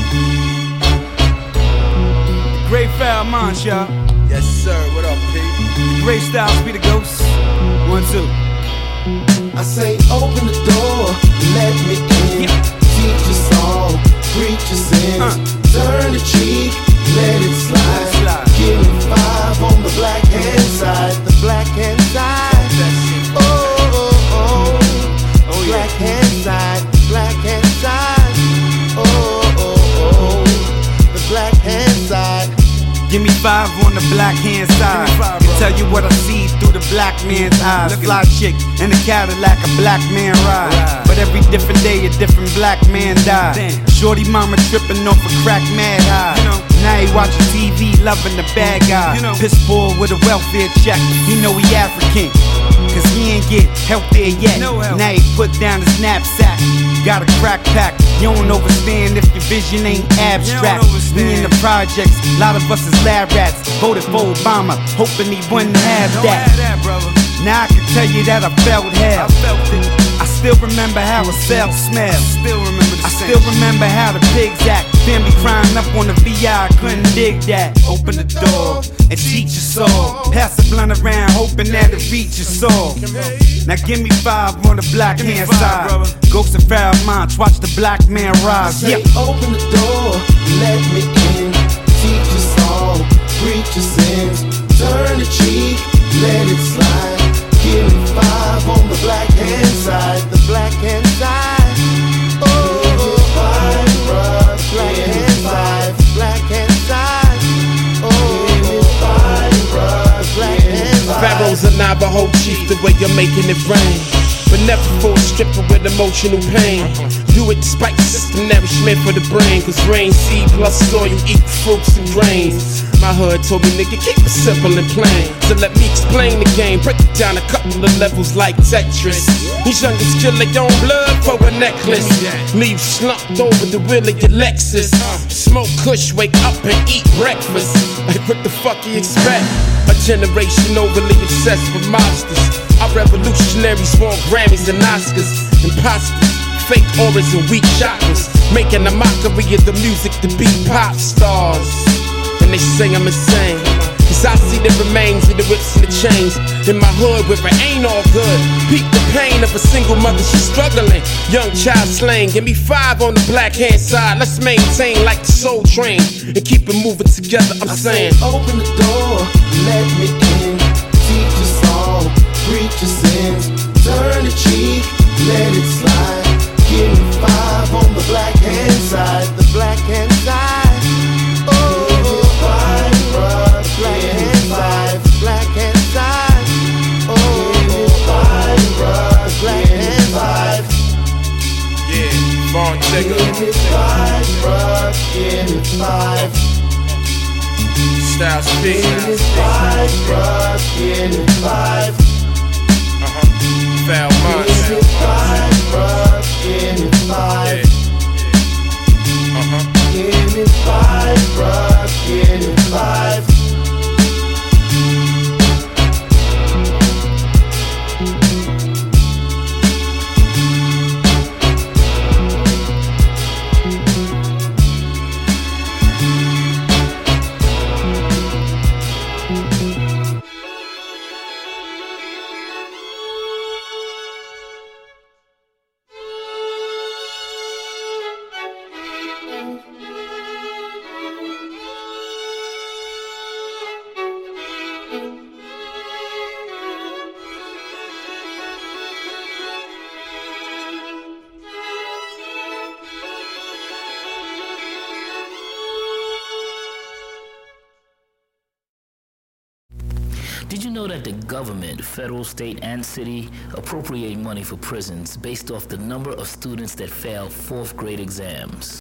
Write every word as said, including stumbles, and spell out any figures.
Great Foul Monch, y'all. Yes, sir. What up, P? Great Styles, be the ghost. One, two. I say, open the door, let me in. Yeah. Teach your song, preach your sins. Uh. Turn the cheek, let it slide. slide. Give me five on the black hand side. The black hand side. Oh, oh, oh. Oh, yeah. Black hand side, black hand side. Oh, oh, oh. The black hand side. Give me five on the black hand side. five, And bro. tell you what I see through the black man's eyes. Look at Fly me. chick in a Cadillac, a black man ride. Ride. But every different day, a different black man die. Damn. Shorty mama tripping off a crack mad high. You know. Now he watching T V, loving the bad guy. You know. Piss poor with a welfare check. He know he African, cause he ain't get help there yet. No help. Now he put down his knapsack. Got a crack pack. You don't overstand if your vision ain't abstract. overstand. We in the projects, a lot of us is lab rats. Voted for Obama, hoping he wouldn't have Don't that. have that, brother. Now I can tell you that I felt hell. I felt it. I still remember how a cell smelled. Still remember the I same. still remember how the pigs act. Family crying up on the V I, I couldn't dig that. Open the door and teach your soul. Pass the blunt around, hoping that it reach your soul. Now give me five on the black Give me hand five, side. brother. Ghost of Foul Monch, watch the black man rise. Say, Yeah. open the door, let me in. Teach your song, preach your sins. Turn the cheek, let it slide. Give me five on the black hand side. The black hand side. Oh, five, bruh. Black hand side. Black hand side. Oh, five, bruh. Black hand side. Pharaoh's a Navajo chief, the way you're making it rain. But never for a stripper with emotional pain. Do it despite the system nourishment for the brain. Cause rain, seed plus soil, you eat fruits and grains. My hood told me, nigga, keep it simple and plain. So let me explain the game, break it down a couple of levels like Tetris. These youngest kill their own blood for a necklace. Leave slumped over the wheel of your Lexus. Smoke kush, wake up and eat breakfast. Like what the fuck you expect? A generation overly obsessed with monsters. Our revolutionaries want Grammys and Oscars. Imposters, fake auras and weak chakras. Making a mockery of the music to be pop stars. And they say I'm insane, cause I see the remains of the whips and the chains. In my hood where it ain't all good. Peep the pain of a single mother, she's struggling. Young child slain, give me five on the black hand side. Let's maintain like the Soul Train and keep it moving together, I'm I saying. say, open the door, let me in. Teach your song, preach your sins. Turn the cheek, let it slide. Give me five on the black hand side. The black hand side. Oh, five, bruh. Black hand side. Black hand side. Oh, five, bruh. Black hand side. Yeah, Von Give Jigger, me five, bruh. Give me five. Styles P. Give me five, bruh. Give me five. Uh-huh. Foul Give me Monch. five, bruh. Give me five. Uh-huh. Give me five, bruh. Give me five. Did you know that the government, federal, state, and city appropriate money for prisons based off the number of students that fail fourth grade exams?